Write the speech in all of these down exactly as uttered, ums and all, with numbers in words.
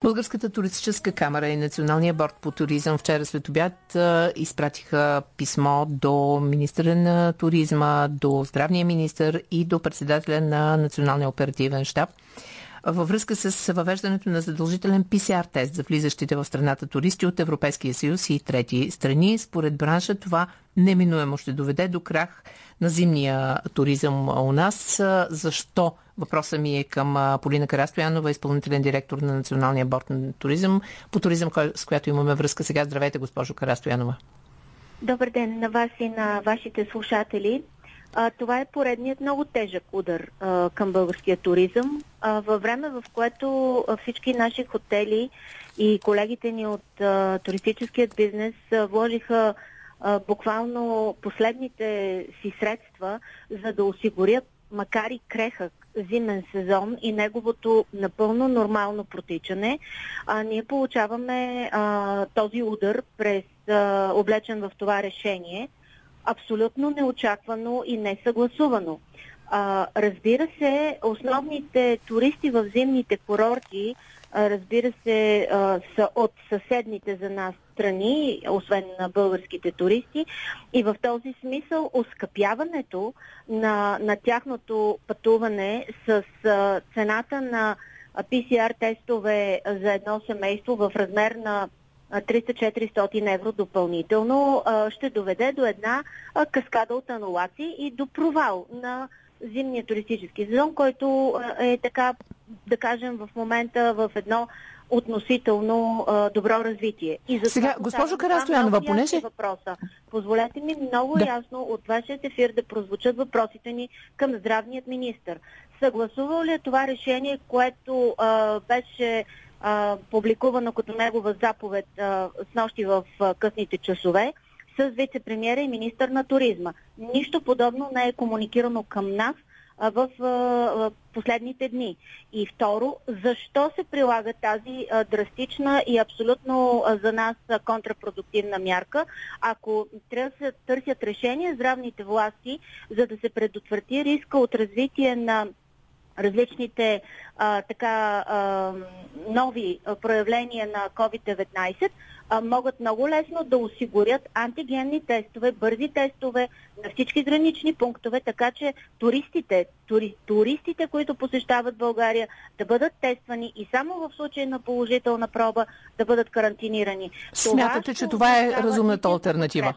Българската туристическа камара и Националния борд по туризъм вчера след обяд изпратиха писмо до министъра на туризма, до здравния министър и до председателя на Националния оперативен щаб във връзка с въвеждането на задължителен пи си ар тест за влизащите в страната туристи от Европейския съюз и трети страни. Според бранша това неминуемо ще доведе до крах на зимния туризъм у нас. Защо? Въпросът ми е към Полина Карастоянова, изпълнителен директор на Националния борд на туризъм, по туризъм, с която имаме връзка сега. Здравейте, госпожо Карастоянова. Добър ден на вас и на вашите слушатели. А, това е поредният много тежък удар а, към българския туризъм. А, във време, в което а, всички наши хотели и колегите ни от а, туристическият бизнес а, вложиха а, буквално последните си средства, за да осигурят, макар и крехък, зимен сезон и неговото напълно нормално протичане, а, ние получаваме а, този удар през а, облечен в това решение, абсолютно неочаквано и несъгласувано. А, разбира се, основните туристи в зимните курорти, а, разбира се, а, са от съседните за нас страни, освен на българските туристи. И в този смисъл оскъпяването на, на тяхното пътуване с а, цената на пи си ар тестове за едно семейство в размер на триста-четиристотин евро допълнително ще доведе до една каскада от анулации и до провал на зимния туристически сезон, който е така, да кажем, в момента в едно относително добро развитие. И за сега, госпожо Карастоянова, понеже... Въпроса. Позволете ми много да. ясно от вашия ефир да прозвучат въпросите ни към здравният министър. Съгласувал ли е това решение, което а, беше Uh, публикувано като негова заповед uh, с нощи в uh, късните часове с вице-премиера и министър на туризма? Нищо подобно не е комуникирано към нас uh, в uh, последните дни. И второ, защо се прилага тази uh, драстична и абсолютно uh, за нас uh, контрапродуктивна мярка, ако търсят, търсят решение здравните власти, за да се предотврати риска от развитие на различните а, така а, нови а, проявления на ковид деветнайсет, а, могат много лесно да осигурят антигенни тестове, бързи тестове на всички гранични пунктове, така че туристите, тури, туристите, които посещават България, да бъдат тествани и само в случай на положителна проба да бъдат карантинирани. Смятате, това, че това е разумната алтернатива?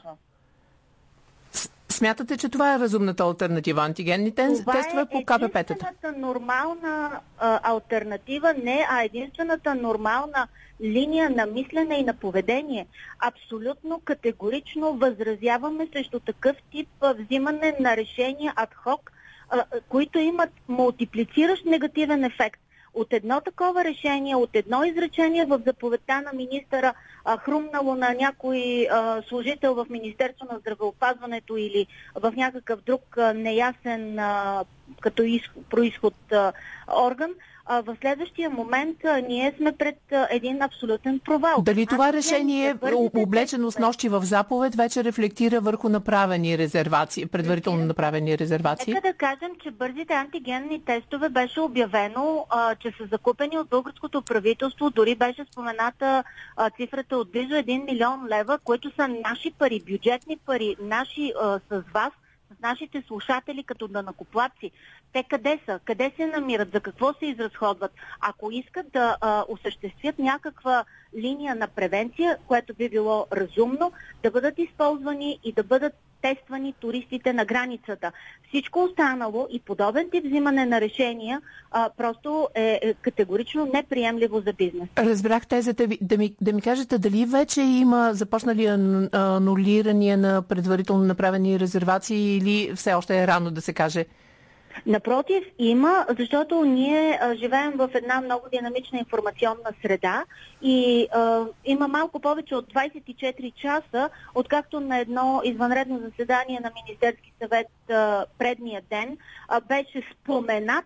Смятате, че това е разумната алтернатива? Антигенните тестове по ка пе пе-тата? Това е единствената нормална а, алтернатива, не, а единствената нормална линия на мислене и на поведение. Абсолютно категорично възразяваме срещу такъв тип а, взимане на решения адхок, а, които имат мултиплициращ негативен ефект. От едно такова решение, от едно изречение в заповедта на министъра, а, хрумнало на някой а, служител в Министерство на здравеопазването или в някакъв друг а, неясен а, като изход, происход а, орган, а, в следващия момент а, ние сме пред а, един абсолютен провал. Дали това Аз решение, облечено с нощи в заповед, вече рефлектира върху направени резервации, предварително направени резервации? Нека да кажем, че бързите антигенни тестове беше обявено, а, че са закупени от българското правителство. Дори беше спомената а, цифрата от близо един милион лева, които са наши пари, бюджетни пари, наши а, с вас, с нашите слушатели като данъкоплатци. Те къде са? Къде се намират? За какво се изразходват? Ако искат да а, осъществят някаква линия на превенция, което би било разумно, да бъдат използвани и да бъдат тествани туристите на границата. Всичко останало и подобен тип взимане на решения а, просто е, е категорично неприемливо за бизнес. Разбрах тезата ви. Да ми, да ми кажете дали вече има започнали анулирания на предварително направени резервации или все още е рано да се каже? Напротив, има, защото ние а, живеем в една много динамична информационна среда и а, има малко повече от двайсет и четири часа, откакто на едно извънредно заседание на Министерски съвет а, предния ден а, беше споменато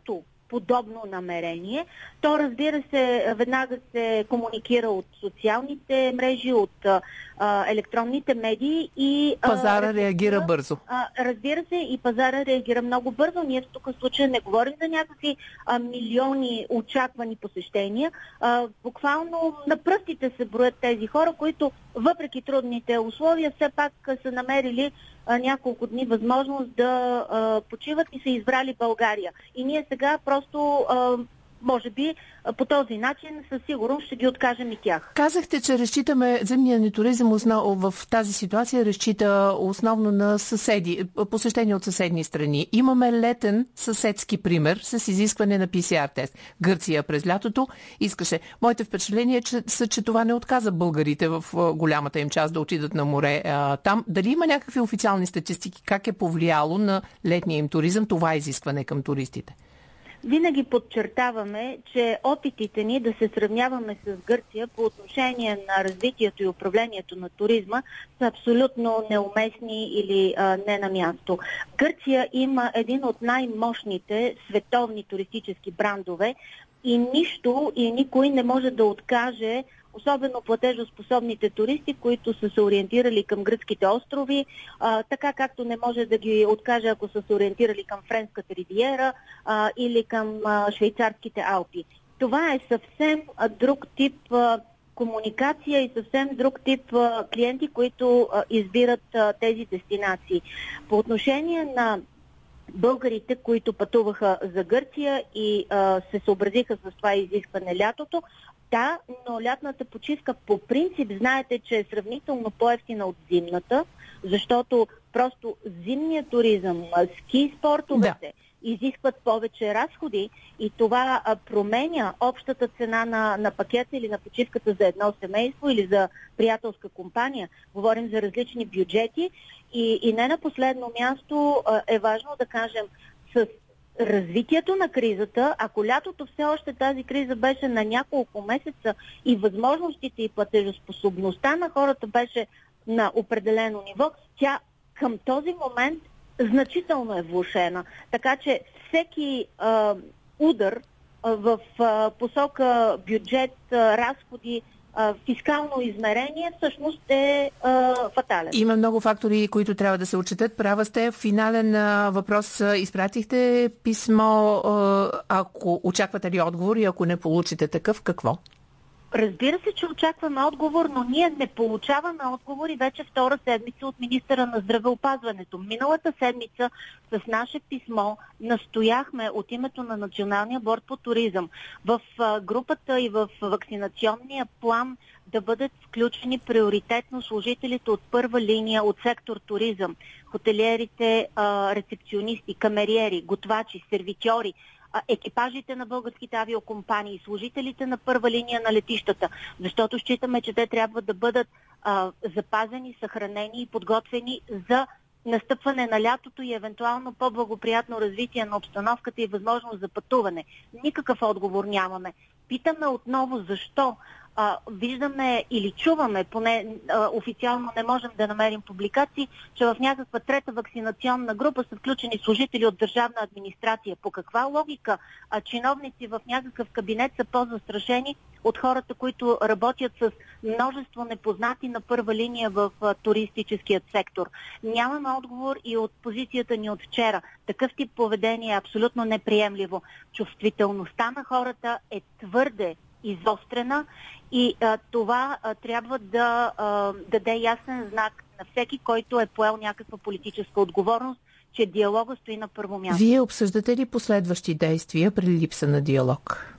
подобно намерение, то разбира се, веднага се комуникира от социалните мрежи, от а, електронните медии и... Пазара а, реагира бързо. А, разбира се, и пазара реагира много бързо. Ние в тук случая не говорим за някакви а, милиони очаквани посещения. А, буквално на пръстите се броят тези хора, които въпреки трудните условия все пак са намерили а, няколко дни възможност да а, почиват и са избрали България. И ние сега просто, а, може би, по този начин със сигурност ще ги откажем и тях. Казахте, че разчитаме земния ни туризъм в тази ситуация разчита основно на съседи, посещения от съседни страни. Имаме летен съседски пример с изискване на пи си ар тест. Гърция през лятото искаше. Моите впечатления са, че това не отказа българите в голямата им част да отидат на море там. Дали има някакви официални статистики? Как е повлияло на летния им туризъм това изискване към туристите? Винаги подчертаваме, че опитите ни да се сравняваме с Гърция по отношение на развитието и управлението на туризма са абсолютно неуместни или а, не на място. Гърция има един от най-мощните световни туристически брандове и нищо и никой не може да откаже, особено платежоспособните туристи, които са се ориентирали към гръцките острови, а, така както не може да ги откаже, ако са се ориентирали към Френската ривиера а, или към а, швейцарските Алпи. Това е съвсем а, друг тип а, комуникация и съвсем друг тип а, клиенти, които а, избират а, тези дестинации. По отношение на българите, които пътуваха за Гърция и а, се съобразиха с това изискване лятото, да, но лятната почивка по принцип знаете, че е сравнително по-евтина от зимната, защото просто зимният туризъм, ски спортовете да. изискват повече разходи и това а, променя общата цена на, на пакета или на почивката за едно семейство или за приятелска компания. Говорим за различни бюджети и, и не на последно място а, е важно да кажем с развитието на кризата, ако лятото все още тази криза беше на няколко месеца и възможностите и платежоспособността на хората беше на определено ниво, тя към този момент значително е влошена. Така че всеки а, удар а, в а, посока бюджет, а, разходи, фискално измерение всъщност е а, фатален. Има много фактори, които трябва да се отчетат. Права сте. Финален а, въпрос. Изпратихте писмо, а, ако очаквате ли отговор и ако не получите такъв, какво? Разбира се, че очакваме отговор, но ние не получаваме отговори вече втора седмица от министъра на здравеопазването. Миналата седмица с наше писмо настояхме от името на Националния борд по туризъм в групата и в вакцинационния план да бъдат включени приоритетно служителите от първа линия от сектор туризъм, хотелиерите, рецепционисти, камериери, готвачи, сервитьори, екипажите на българските авиокомпании, служителите на първа линия на летищата, защото считаме, че те трябва да бъдат а, запазени, съхранени и подготвени за настъпване на лятото и евентуално по-благоприятно развитие на обстановката и възможност за пътуване. Никакъв отговор нямаме. Питаме отново защо. А, виждаме или чуваме, поне а, официално не можем да намерим публикации, че в някаква трета вакцинационна група са включени служители от държавна администрация. По каква логика а, чиновници в някакъв кабинет са по-застрашени от хората, които работят с множество непознати на първа линия в а, туристическият сектор? Нямаме отговор и от позицията ни от вчера. Такъв тип поведение е абсолютно неприемливо. Чувствителността на хората е твърде изострена и а, това а, трябва да а, даде ясен знак на всеки, който е поел някаква политическа отговорност, че диалога стои на първо място. Вие обсъждате ли последващи действия при липса на диалог?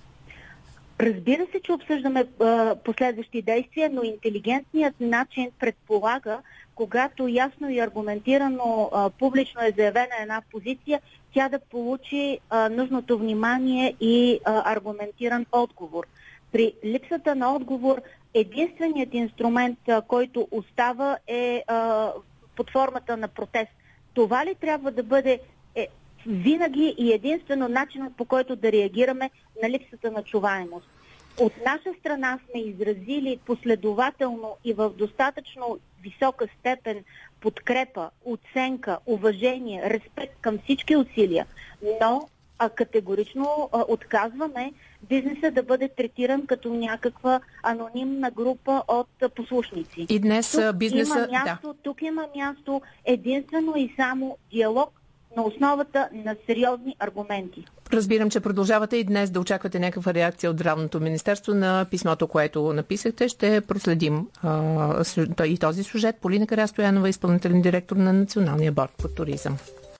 Разбира се, че обсъждаме а, последващи действия, но интелигентният начин предполага, когато ясно и аргументирано а, публично е заявена една позиция, тя да получи а, нужното внимание и а, аргументиран отговор. При липсата на отговор единственият инструмент, а, който остава е а, под формата на протест. Това ли трябва да бъде е, винаги и единствено начинът, по който да реагираме на липсата на чуваемост? От наша страна сме изразили последователно и в достатъчно висока степен подкрепа, оценка, уважение, респект към всички усилия, но а категорично а, отказваме бизнеса да бъде третиран като някаква анонимна група от а, послушници. И днес тук бизнеса... Има място, да. Тук има място единствено и само диалог на основата на сериозни аргументи. Разбирам, че продължавате и днес да очаквате някаква реакция от Здравното министерство на писмото, което написахте. Ще проследим а, и този сюжет. Полина Карастоянова, изпълнителен директор на Националния борд по туризъм.